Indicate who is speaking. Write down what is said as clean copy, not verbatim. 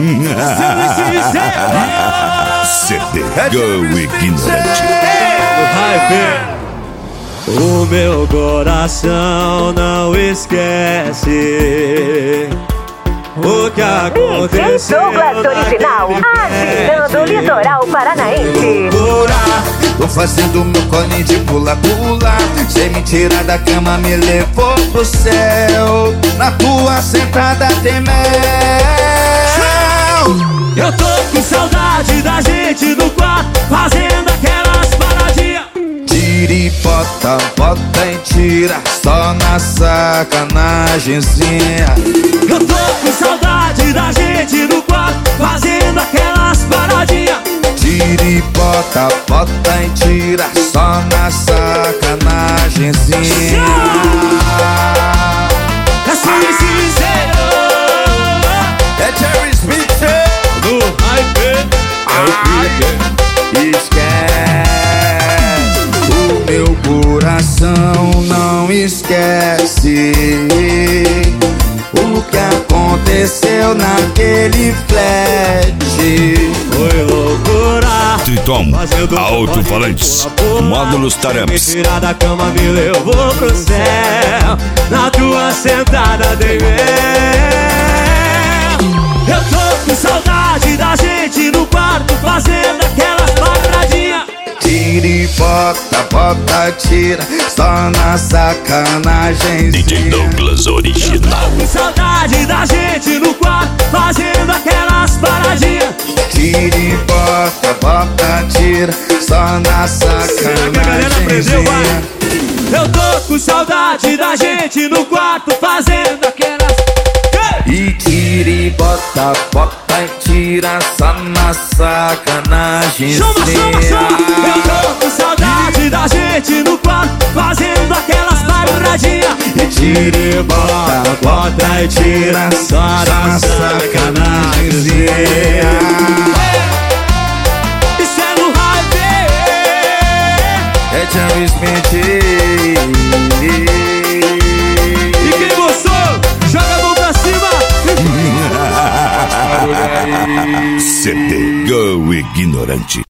Speaker 1: CD Go Ignorante.
Speaker 2: O meu coração não esquece o que aconteceu.
Speaker 3: Douglas Original, agitando o litoral paranaense.
Speaker 4: Tô fazendo meu colinho de pula-pula. Sem me tirar da cama, me levou pro céu. Na tua sentada tem mel.
Speaker 2: Eu tô com saudade da gente no quarto, fazendo aquelas paradinhas.
Speaker 4: Tira e bota, bota e tira, só na sacanagemzinha.
Speaker 2: Eu tô com saudade da gente no quarto, fazendo aquelas paradinhas.
Speaker 4: Tira e bota, bota e tira, só na sacanagemzinha.
Speaker 2: É só me sincero.
Speaker 4: É Jerry Smith
Speaker 2: Do hype.
Speaker 4: Esquece, o meu coração não esquece o que aconteceu naquele flash.
Speaker 2: Foi loucura.
Speaker 1: Triton Alto-Falantes, Módulos Taramps.
Speaker 2: Tirar da cama me levou pro céu. Na tua sentada dei mel. Eu tô com saudade da gente no quarto, fazendo aquelas paradinhas.
Speaker 4: Tira e bota, bota, tira, só na sacanagem.
Speaker 1: DJ Douglas Original.
Speaker 2: Com saudade da gente no quarto, fazendo aquelas paradinhas.
Speaker 4: Tira e bota, bota, tira, só na sacanagem.
Speaker 2: Eu tô com saudade da gente no quarto, fazendo aquelas.
Speaker 4: E tira e bota, bota e tira, só na sacanagem.
Speaker 2: Chama! Eu tô com saudade da gente no quarto, fazendo aquelas paradinhas.
Speaker 4: E tira e bota, bota e tira, só na sacanagem.
Speaker 2: Isso é no hype.
Speaker 4: É Jerry Smith.
Speaker 2: E quem gostou, joga a mão pra cima.
Speaker 1: CD Go Ignorante.